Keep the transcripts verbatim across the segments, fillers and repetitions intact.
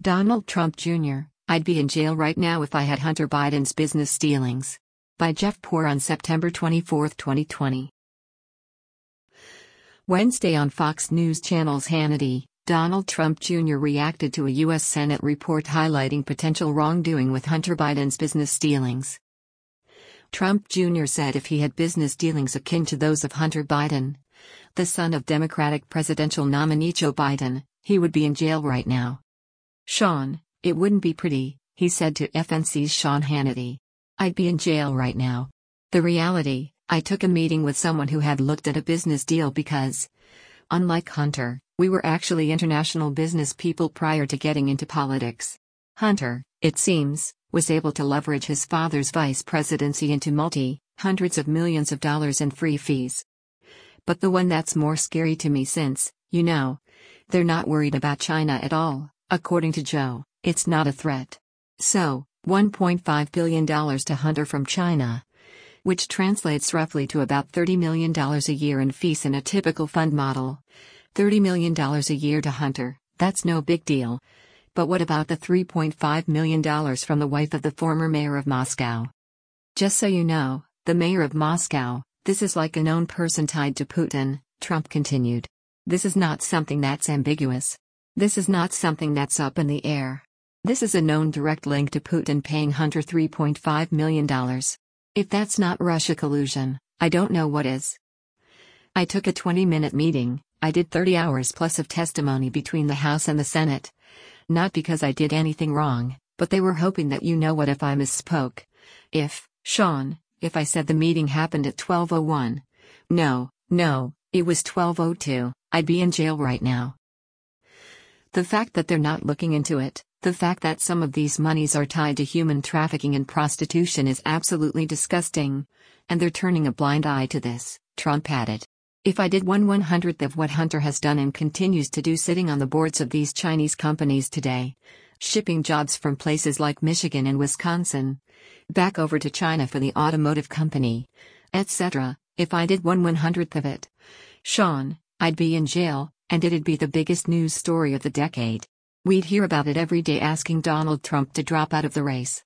Donald Trump Junior, I'd be in jail right now if I had Hunter Biden's business dealings. By Jeff Poor on September twenty-fourth, twenty twenty. Wednesday on Fox News Channel's Hannity, Donald Trump Junior reacted to a U S Senate report highlighting potential wrongdoing with Hunter Biden's business dealings. Trump Junior said if he had business dealings akin to those of Hunter Biden, the son of Democratic presidential nominee Joe Biden, he would be in jail right now. Sean, it wouldn't be pretty, he said to F N C's Sean Hannity. I'd be in jail right now. The reality, I took a meeting with someone who had looked at a business deal because, unlike Hunter, we were actually international business people prior to getting into politics. Hunter, it seems, was able to leverage his father's vice presidency into multi, hundreds of millions of dollars in free fees. But the one that's more scary to me since, you know, they're not worried about China at all, according to Joe, it's not a threat. So, one point five billion dollars to Hunter from China, which translates roughly to about thirty million dollars a year in fees in a typical fund model. thirty million dollars a year to Hunter, that's no big deal. But what about the three point five million dollars from the wife of the former mayor of Moscow? Just so you know, the mayor of Moscow, this is like a known person tied to Putin, Trump continued. This is not something that's ambiguous. This is not something that's up in the air. This is a known direct link to Putin paying Hunter three point five million dollars. If that's not Russia collusion, I don't know what is. I took a twenty-minute meeting, I did thirty hours plus of testimony between the House and the Senate. Not because I did anything wrong, but they were hoping that you know what if I misspoke. If, Sean, if I said the meeting happened at twelve oh one. No, no, it was twelve oh two, I'd be in jail right now. The fact that they're not looking into it, the fact that some of these monies are tied to human trafficking and prostitution is absolutely disgusting. And they're turning a blind eye to this, Trump added. If I did one one hundredth of what Hunter has done and continues to do sitting on the boards of these Chinese companies today, shipping jobs from places like Michigan and Wisconsin, back over to China for the automotive company, et cetera, if I did one one hundredth of it, Sean, I'd be in jail, and it'd be the biggest news story of the decade. We'd hear about it every day asking Donald Trump to drop out of the race.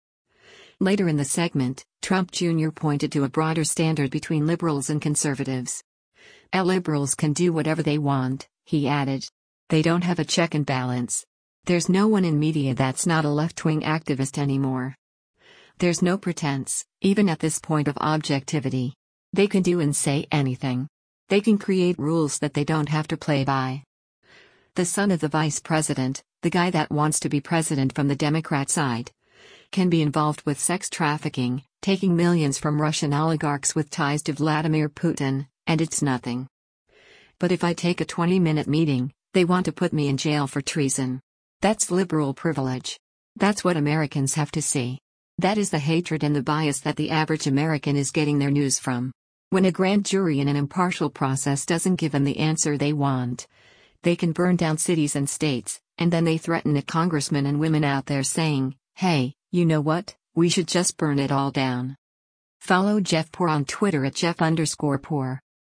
Later in the segment, Trump Junior pointed to a broader standard between liberals and conservatives. "Our liberals can do whatever they want," he added. "They don't have a check and balance. There's no one in media that's not a left-wing activist anymore. There's no pretense, even at this point of objectivity. They can do and say anything. They can create rules that they don't have to play by." The son of the vice president, the guy that wants to be president from the Democrat side, can be involved with sex trafficking, taking millions from Russian oligarchs with ties to Vladimir Putin, and it's nothing. But if I take a twenty-minute meeting, they want to put me in jail for treason. That's liberal privilege. That's what Americans have to see. That is the hatred and the bias that the average American is getting their news from. When a grand jury in an impartial process doesn't give them the answer they want, they can burn down cities and states, and then they threaten at congressmen and women out there saying, "Hey, you know what, we should just burn it all down." Follow Jeff Poor on Twitter at Jeff underscore Poor.